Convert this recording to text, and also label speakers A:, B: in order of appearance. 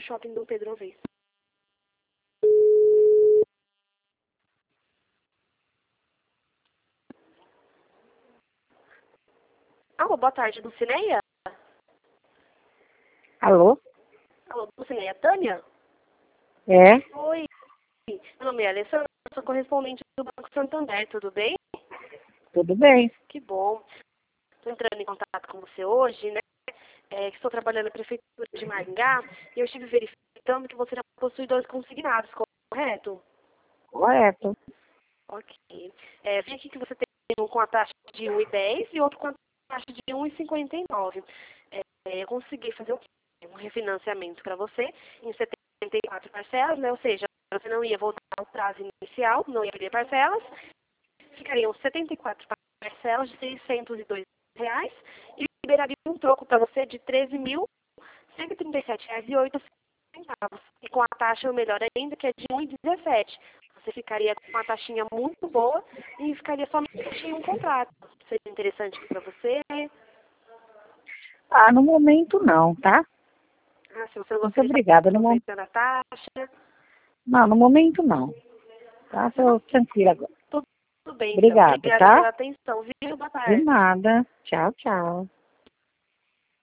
A: shopping do Pedro Alves. Alô, boa tarde, Dulcineia?
B: Alô?
A: Alô, Dulcineia, Tânia?
B: É?
A: Oi, meu nome é Alessandra, eu sou correspondente do Banco Santander, tudo bem?
B: Tudo bem?
A: Que bom. Estou entrando em contato com você hoje, né? Que estou trabalhando na Prefeitura de Maringá e eu estive verificando que você já possui 2 consignados, correto?
B: Correto.
A: Ok. Vi aqui que você tem um com a taxa de 1,10 e outro com a taxa de 1,59. Eu consegui fazer o quê? Um refinanciamento para você em 74 parcelas, né? Ou seja, você não ia voltar ao prazo inicial, não ia perder parcelas, ficariam 74 parcelas de R$ 602 e liberaria um troco para você de R$ 13.137,08. E com a taxa melhor ainda, que é de 1,17. Você ficaria com uma taxinha muito boa e ficaria somente em um contrato. Seria interessante para você.
B: Ah, no momento não, tá?
A: Se você não
B: Muito
A: gostaria de
B: obrigada.
A: estar aproveitando a taxa,
B: Não, no momento não. Tá? Tô tranquila agora.
A: tudo bem então.
B: Obrigada,
A: Obrigada
B: tá?
A: pela atenção, viu? Boa
B: De
A: tarde.
B: nada. Tchau, tchau.